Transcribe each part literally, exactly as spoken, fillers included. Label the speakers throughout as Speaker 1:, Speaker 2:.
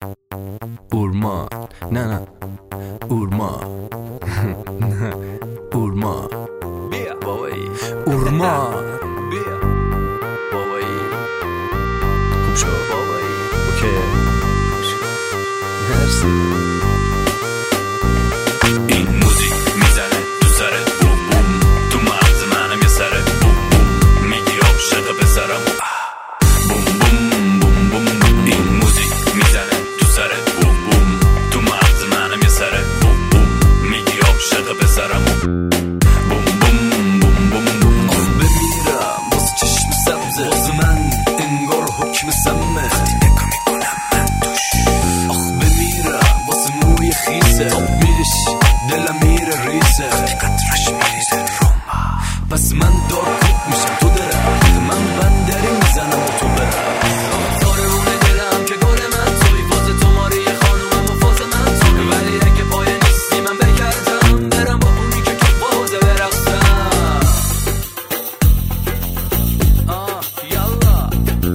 Speaker 1: اورمان نه نه اورمان نه اورمان
Speaker 2: بیا بابایی
Speaker 1: اورمان
Speaker 2: بیا بابایی
Speaker 1: خوب شد
Speaker 2: بابایی
Speaker 1: اوکی مرسی.
Speaker 3: این موزیک میزنه تو سرت بوم بوم، تو مغز منم یه سره بوم بوم، میگی عاشق پسرم بوم بوم بوم بوم بوم. این موزیک میزنه تو سرت بوم بوم، تو مغز منم یه سره بوم بوم، میگی عاشق پسرم بوم بوم بوم بوم بوم.
Speaker 2: آخ بمیرم واسه چشم سبزه، واسه من انگار حکم سمه، وقتی نگاه میکنم من توش. آخ بمیرم واسه موی خیسه، آب میرش دلم میره ریسه، وقتی قطرش میریزه روما. پس من دارکوب میشم تو درخت، من بندری میزنم و تو برم. زارمون دلم که گل من توی، فاز تو ماری خانومم و فاز من توی، ولی اگه پای نیستی من بگردم برم با اونی که که بازه برقصم. آه یالا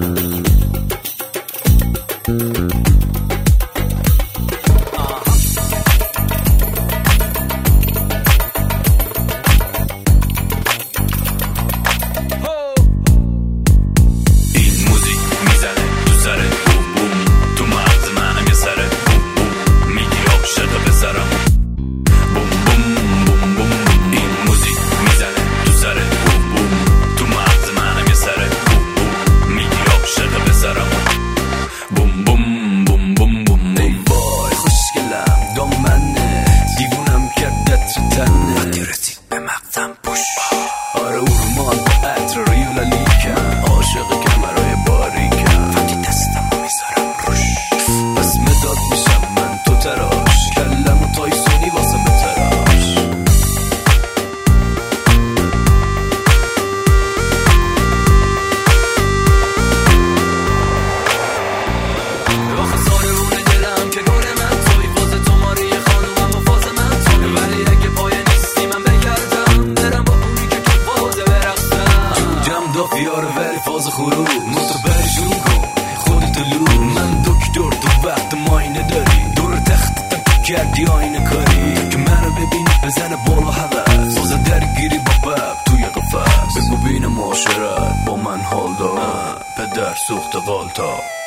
Speaker 2: آره اورمان با عطر ریولا لیکم، عاشق کمرهای باریکم، وقتی دستم رو میذارم روش پس مداد میشم من تو تراش، کلم و تایسونی واسه متراش. آخه زارمون دلم که گل من توی، فاز تو ماری خانومم و فاز من توی، ولی اگه پای نیستی من بگردم برم با اونی که که بازه برقصم. جم دافیاره ولی فاز خروج موتور برشون کن خودتو لو. من دکتر تو وقت ماینه داری، دور تختتم تو کردی آینه کاری، که منو ببینی بزنه بالا هوس، فاز درگیری با بب توی قفص. بگو بین معاشرت با من حال دار، پدر سوخت قالتا.